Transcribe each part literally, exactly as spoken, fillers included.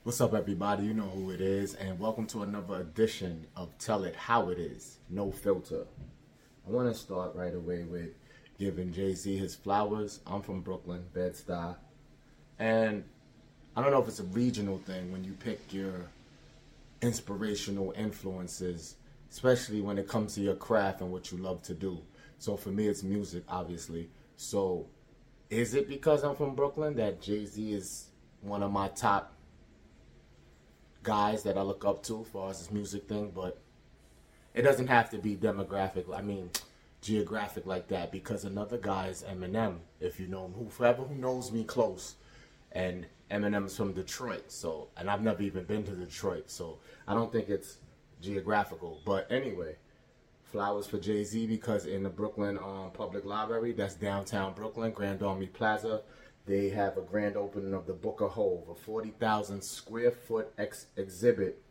What's up, everybody? You know who it is, and welcome to another edition of Tell It How It Is, No Filter. I want to start right away with giving Jay-Z his flowers. I'm from Brooklyn, Bed-Stuy, and I don't know if it's a regional thing when you pick your inspirational influences, especially when it comes to your craft and what you love to do. So for me, it's music, obviously. So is it because I'm from Brooklyn that Jay-Z is one of my top guys that I look up to as far as this music thing? But it doesn't have to be demographic, I mean, geographic like that, because another guy is Eminem, if you know him, whoever who knows me close. And Eminem's from Detroit, so, and I've never even been to Detroit, so I don't think it's geographical. But anyway, flowers for Jay-Z because in the Brooklyn um, Public Library, that's downtown Brooklyn, Grand Army Plaza, they have a grand opening of the Book of Hove, a forty thousand square foot ex- exhibit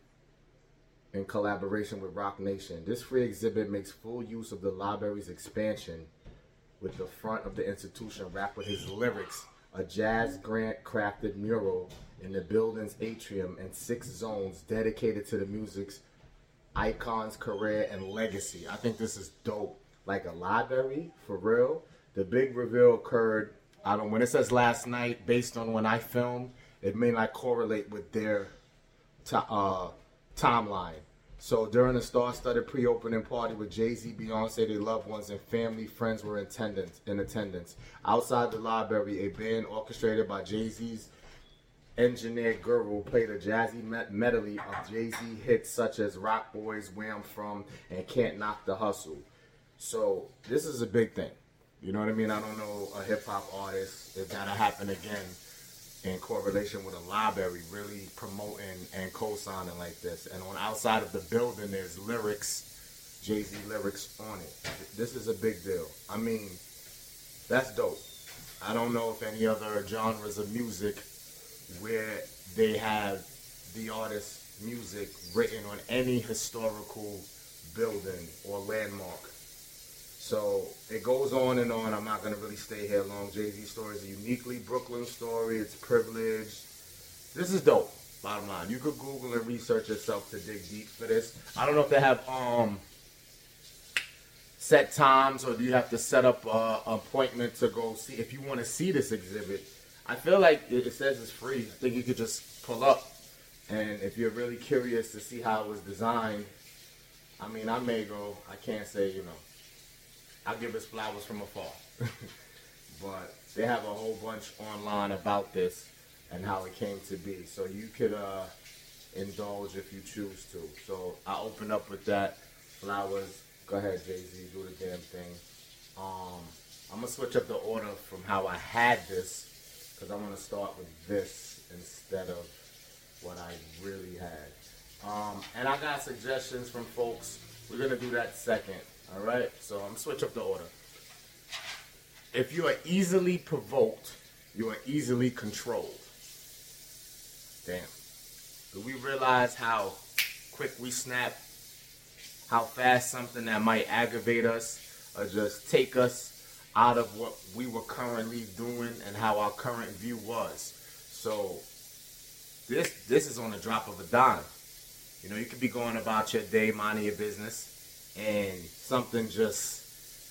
in collaboration with Rock Nation. This free exhibit makes full use of the library's expansion, with the front of the institution wrapped with his lyrics, a Jazz Grant crafted mural in the building's atrium, and six zones dedicated to the music's icons, career, and legacy. I think this is dope. Like a library, for real. The big reveal occurred, I don't, when it says last night, based on when I filmed, it may not correlate with their t- uh, timeline. So during the star-studded pre-opening party with Jay-Z, Beyonce, their loved ones, and family, friends were in attendance. In attendance. Outside the library, a band orchestrated by Jay-Z's engineer Guru played a jazzy medley of Jay-Z hits such as Rock Boys, Where I'm From, and Can't Knock the Hustle. So this is a big thing. You know what I mean? I don't know a hip-hop artist, if that'll happen again, in correlation with a library really promoting and co-signing like this. And on outside of the building, there's lyrics, Jay-Z lyrics on it. This is a big deal. I mean, that's dope. I don't know if any other genres of music where they have the artist's music written on any historical building or landmark. So it goes on and on. I'm not going to really stay here long. Jay-Z's story is a uniquely Brooklyn story. It's privileged. This is dope, bottom line. You could Google and research yourself to dig deep for this. I don't know if they have um set times or do you have to set up an appointment to go see. If you want to see this exhibit, I feel like it says it's free. I think you could just pull up. And if you're really curious to see how it was designed, I mean, I may go. I can't say, you know. I'll give us flowers from afar. But they have a whole bunch online about this and how it came to be. So you could uh, indulge if you choose to. So I'll open up with that. Flowers. Go ahead, Jay-Z. Do the damn thing. Um, I'm going to switch up the order from how I had this because I want to start with this instead of what I really had. Um, and I got suggestions from folks. We're going to do that second. All right, so I'm going to switch up the order. If you are easily provoked, you are easily controlled. Damn. Do we realize how quick we snap? How fast something that might aggravate us or just take us out of what we were currently doing and how our current view was. So this this is on the drop of a dime. You know, you could be going about your day, minding your business, and something just,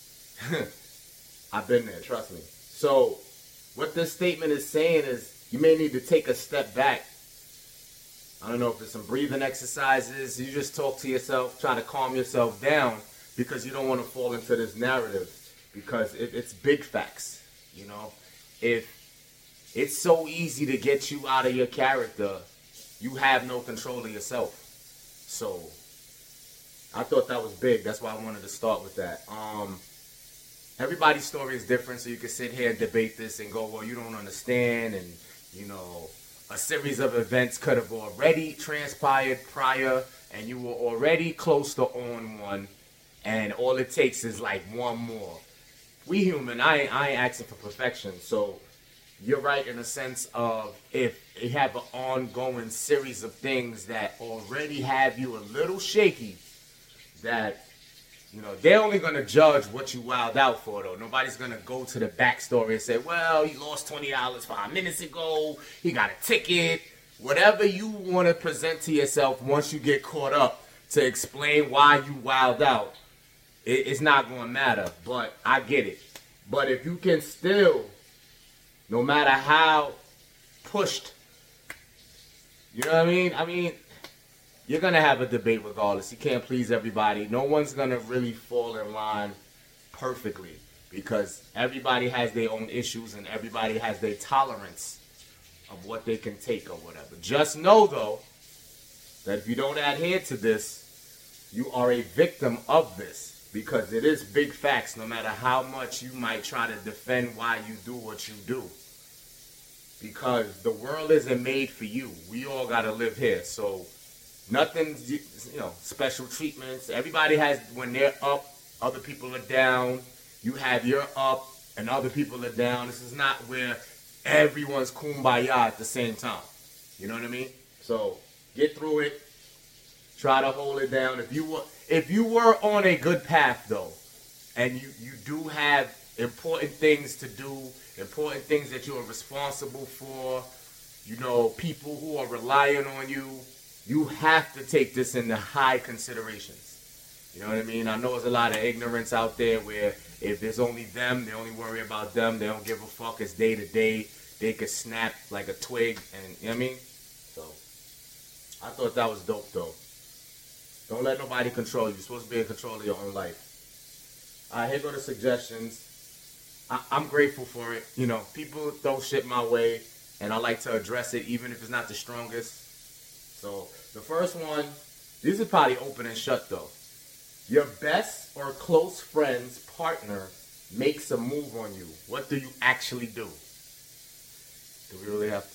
I've been there, trust me. So what this statement is saying is you may need to take a step back. I don't know if it's some breathing exercises. You just talk to yourself, try to calm yourself down because you don't want to fall into this narrative because it, it's big facts, you know. If it's so easy to get you out of your character, you have no control of yourself. So I thought that was big. That's why I wanted to start with that. Um, everybody's story is different, so you can sit here and debate this and go, well, you don't understand, and, you know, a series of events could have already transpired prior, and you were already close to on one, and all it takes is, like, one more. We human, I ain't, I ain't asking for perfection, so you're right in the sense of if you have an ongoing series of things that already have you a little shaky, that, you know, they're only going to judge what you wilded out for, though. Nobody's going to go to the backstory and say, well, he lost twenty dollars five minutes ago. He got a ticket. whatever you want to present to yourself once you get caught up to explain why you wilded out, it, it's not going to matter. But I get it. But if you can still, no matter how pushed, you know what I mean? I mean, you're going to have a debate regardless. You can't please everybody. No one's going to really fall in line perfectly because everybody has their own issues and everybody has their tolerance of what they can take or whatever. Just know, though, that if you don't adhere to this, you are a victim of this because it is big facts no matter how much you might try to defend why you do what you do. Because the world isn't made for you. We all got to live here. So nothing's, you know, special treatments. Everybody has, when they're up, other people are down. You have your up and other people are down. This is not where everyone's kumbaya at the same time. You know what I mean? So get through it. Try to hold it down. If you were, if you were on a good path though, and you, you do have important things to do, important things that you are responsible for, you know, people who are relying on you, you have to take this into high considerations. You know what I mean? I know there's a lot of ignorance out there where if there's only them, they only worry about them. They don't give a fuck. It's day to day. They could snap like a twig. And you know what I mean? So I thought that was dope, though. Don't let nobody control you. You're supposed to be in control of your own life. All right, here go the suggestions. I, I'm grateful for it. You know, people throw shit my way, and I like to address it even if it's not the strongest. So the first one, these are probably open and shut, though. Your best or close friend's partner makes a move on you. What do you actually do? Do we really have to?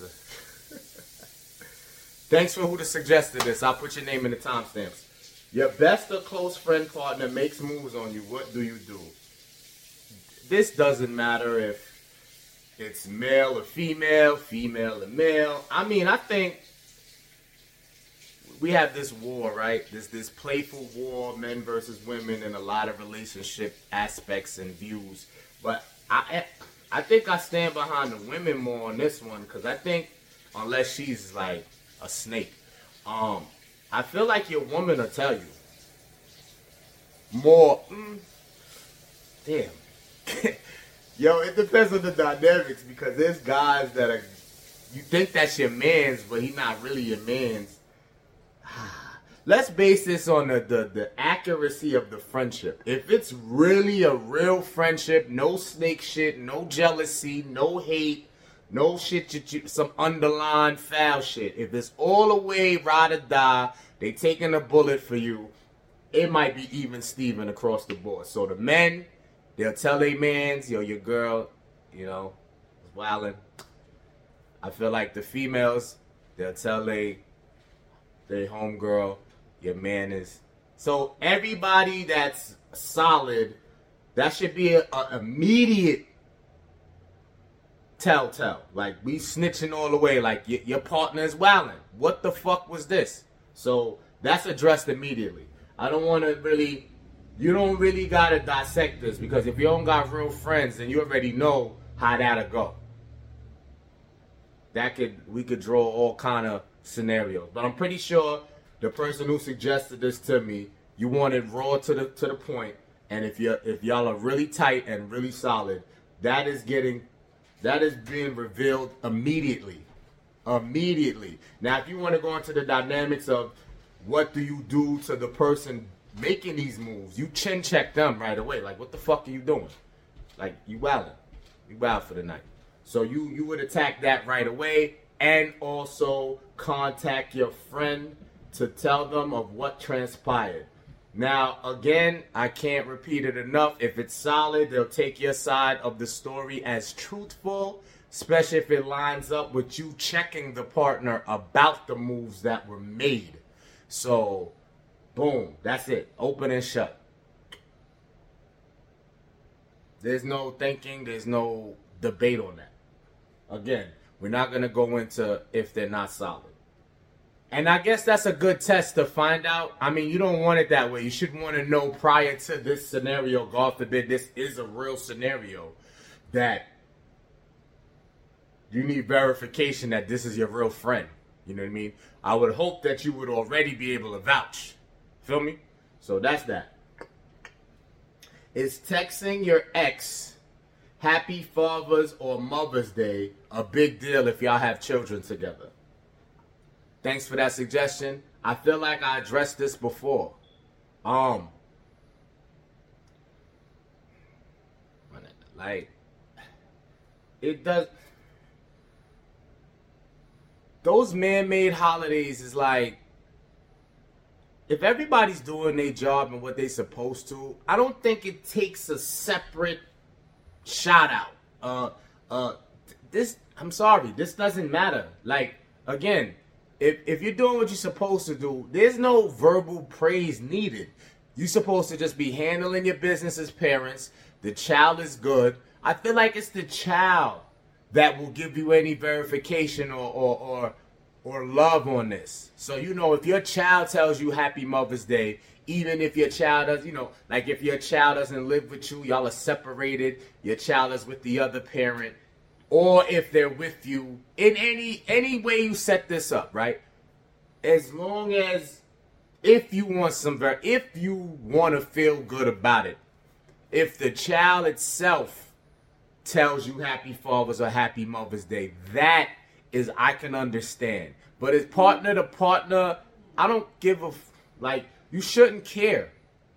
Thanks for who suggested this. I'll put your name in the timestamps. Your best or close friend partner makes moves on you. What do you do? This doesn't matter if it's male or female, female or male. I mean, I think we have this war, right? This this playful war, men versus women, in a lot of relationship aspects and views. But I I think I stand behind the women more on this one because I think unless she's like a snake, um, I feel like your woman will tell you more. Mm, damn. Yo, it depends on the dynamics because there's guys that are, you think that's your man's, but he not really your man's. Let's base this on the, the, the accuracy of the friendship. If it's really a real friendship, no snake shit, no jealousy, no hate, no shit, you, you, some underlying foul shit. If it's all the way ride or die, they taking a bullet for you, it might be even Steven across the board. So the men, they'll tell their mans, yo, your girl, you know, is wildin'. I feel like the females, they'll tell they, they homegirl, your man is. So everybody that's solid, that should be a, a immediate telltale. Like, we snitching all the way. Like, y- your partner is wildin'. What the fuck was this? So that's addressed immediately. I don't want to really, you don't really got to dissect this because if you don't got real friends, then you already know how that'll go. That could, we could draw all kind of scenarios. But I'm pretty sure the person who suggested this to me, you wanted raw to the to the point. And if you if y'all are really tight and really solid, that is getting, that is being revealed immediately. Immediately. Now, if you want to go into the dynamics of what do you do to the person making these moves, you chin check them right away. Like, what the fuck are you doing? Like, you wildin'. You wild for the night. So you, you would attack that right away and also contact your friend to tell them of what transpired. Now, again, I can't repeat it enough. If it's solid, they'll take your side of the story as truthful, especially if it lines up with you checking the partner about the moves that were made. So, boom, that's it. Open and shut. There's no thinking. There's no debate on that. Again, we're not going to go into if they're not solid. And I guess that's a good test to find out. I mean, you don't want it that way. You should want to know prior to this scenario, God forbid, this is a real scenario, that you need verification that this is your real friend. You know what I mean? I would hope that you would already be able to vouch. Feel me? So that's that. Is texting your ex Happy Father's or Mother's Day a big deal if y'all have children together? Thanks for that suggestion. I feel like I addressed this before. Um, like, it does. Those man-made holidays is like, if everybody's doing their job and what they're supposed to, I don't think it takes a separate shout out. Uh, uh, this, I'm sorry, this doesn't matter. Like, again, if if you're doing what you're supposed to do, there's no verbal praise needed. You're supposed to just be handling your business as parents. The child is good. I feel like it's the child that will give you any verification or or or, or love on this. So, you know, if your child tells you Happy Mother's Day, even if your child does, you know, like if your child doesn't live with you, y'all are separated, your child is with the other parent, or if they're with you, in any any way you set this up, right? As long as, if you want some, ver- if you want to feel good about it, if the child itself tells you Happy Father's or Happy Mother's Day, that is, I can understand. But as partner to partner, I don't give a, f- like, you shouldn't care.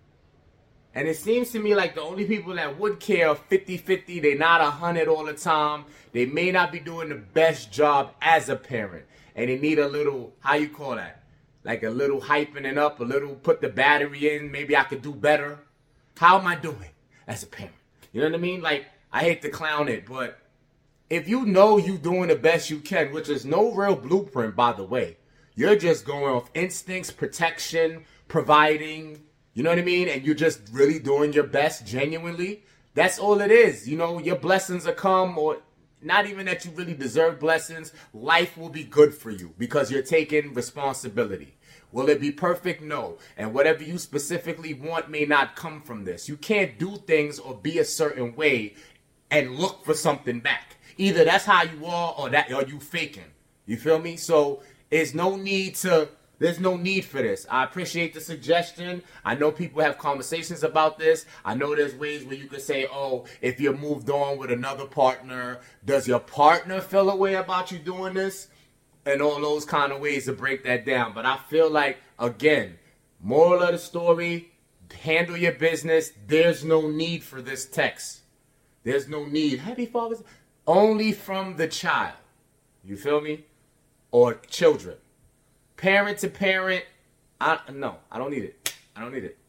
And it seems to me like the only people that would care are fifty-fifty. They're not one hundred all the time. They may not be doing the best job as a parent. And they need a little, how you call that? Like a little hyping it up, a little put the battery in. Maybe I could do better. How am I doing as a parent? You know what I mean? Like, I hate to clown it, but if you know you doing the best you can, which is no real blueprint, by the way. You're just going off instincts, protection, providing, you know what I mean? And you're just really doing your best genuinely. That's all it is. You know, your blessings will come, or not even that you really deserve blessings. Life will be good for you because you're taking responsibility. Will it be perfect? No. And whatever you specifically want may not come from this. You can't do things or be a certain way and look for something back. Either that's how you are or that or you faking. You feel me? So there's no need to There's no need for this. I appreciate the suggestion. I know people have conversations about this. I know there's ways where you could say, oh, if you're moved on with another partner, does your partner feel a way about you doing this? And all those kind of ways to break that down. But I feel like, again, moral of the story, handle your business. There's no need for this text. There's no need. Happy Father's Day. Only from the child. You feel me? Or children. Parent to parent, I no, I don't need it. I don't need it.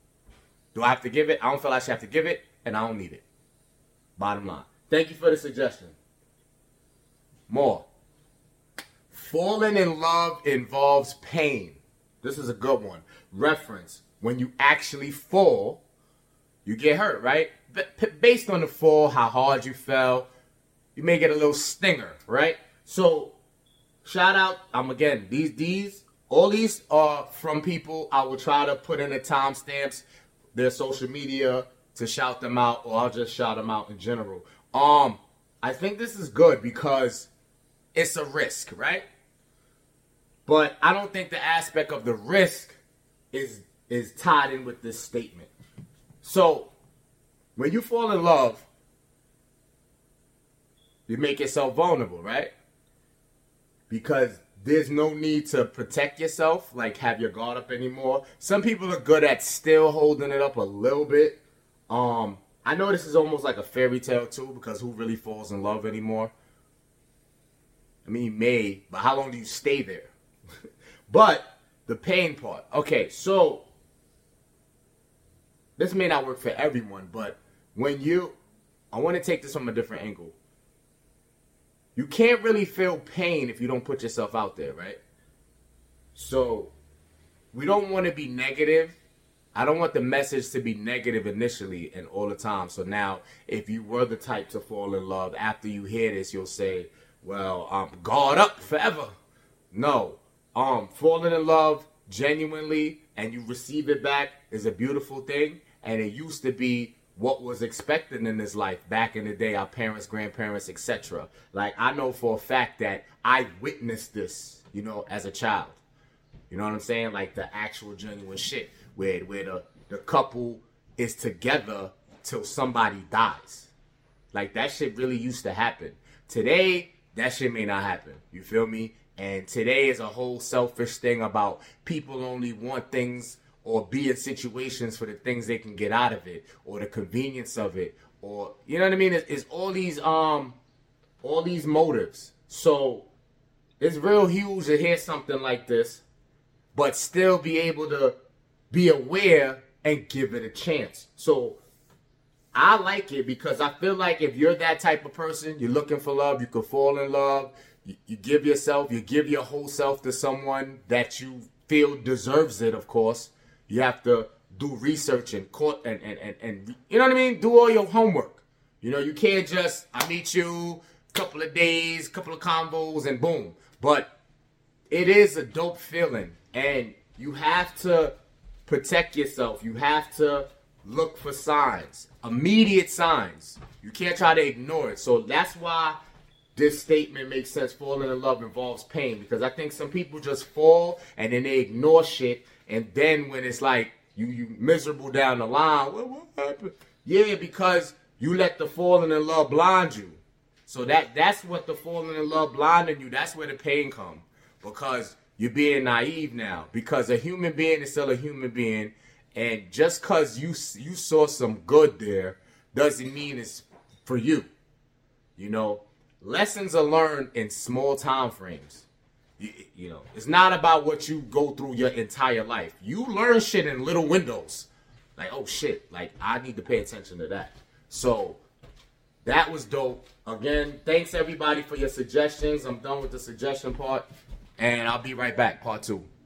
Do I have to give it? I don't feel I should have to give it, and I don't need it. Bottom line. Thank you for the suggestion. More. Falling in love involves pain. This is a good one. Reference. When you actually fall, you get hurt, right? But based on the fall, how hard you fell, you may get a little stinger, right? So, shout out, um, again, these, these, all these are from people. I will try to put in the timestamps, their social media, to shout them out, or I'll just shout them out in general. Um, I think this is good because it's a risk, right? But I don't think the aspect of the risk is, is tied in with this statement. So, when you fall in love, you make yourself vulnerable, right? Because there's no need to protect yourself, like have your guard up anymore. Some people are good at still holding it up a little bit. Um, I know this is almost like a fairy tale too, because who really falls in love anymore? I mean, you may, but how long do you stay there? But the pain part. Okay, so this may not work for everyone, but when you, I want to take this from a different angle. You can't really feel pain if you don't put yourself out there, right? So, we don't want to be negative. I don't want the message to be negative initially and all the time. So now, if you were the type to fall in love, after you hear this, you'll say, well, um, guard up forever. No. Um, falling in love genuinely and you receive it back is a beautiful thing. And it used to be what was expected in this life back in the day, our parents, grandparents, et cetera. Like, I know for a fact that I witnessed this you know, as a child. You know what I'm saying? Like the actual genuine shit where where the, the couple is together till somebody dies. Like that shit really used to happen. Today, that shit may not happen. You feel me? And today is a whole selfish thing about people only want things or be in situations for the things they can get out of it or the convenience of it, or you know what I mean? It's, it's all these um all these motives. So it's real huge to hear something like this, but still be able to be aware and give it a chance. So I like it because I feel like if you're that type of person, you're looking for love, you can fall in love, you, you give yourself, you give your whole self to someone that you feel deserves it, of course. You have to do research and court and, and, and, and you know what I mean? Do all your homework. You know, you can't just, I meet you, couple of days, couple of combos, and boom. But it is a dope feeling, and you have to protect yourself. You have to look for signs, immediate signs. You can't try to ignore it. So that's why this statement makes sense. Falling in love involves pain, because I think some people just fall and then they ignore shit, and then when it's like you you miserable down the line, what, what happened? Yeah, because you let the falling in love blind you. So that that's what the falling in love blinding you. That's where the pain comes, because you're being naive now. Because a human being is still a human being. And just because you you saw some good there doesn't mean it's for you. You know, lessons are learned in small time frames. You, you know, it's not about what you go through your entire life. You learn shit in little windows. Like, oh shit, like I need to pay attention to that. So that was dope. Again, thanks everybody for your suggestions. I'm done with the suggestion part. And I'll be right back, part two.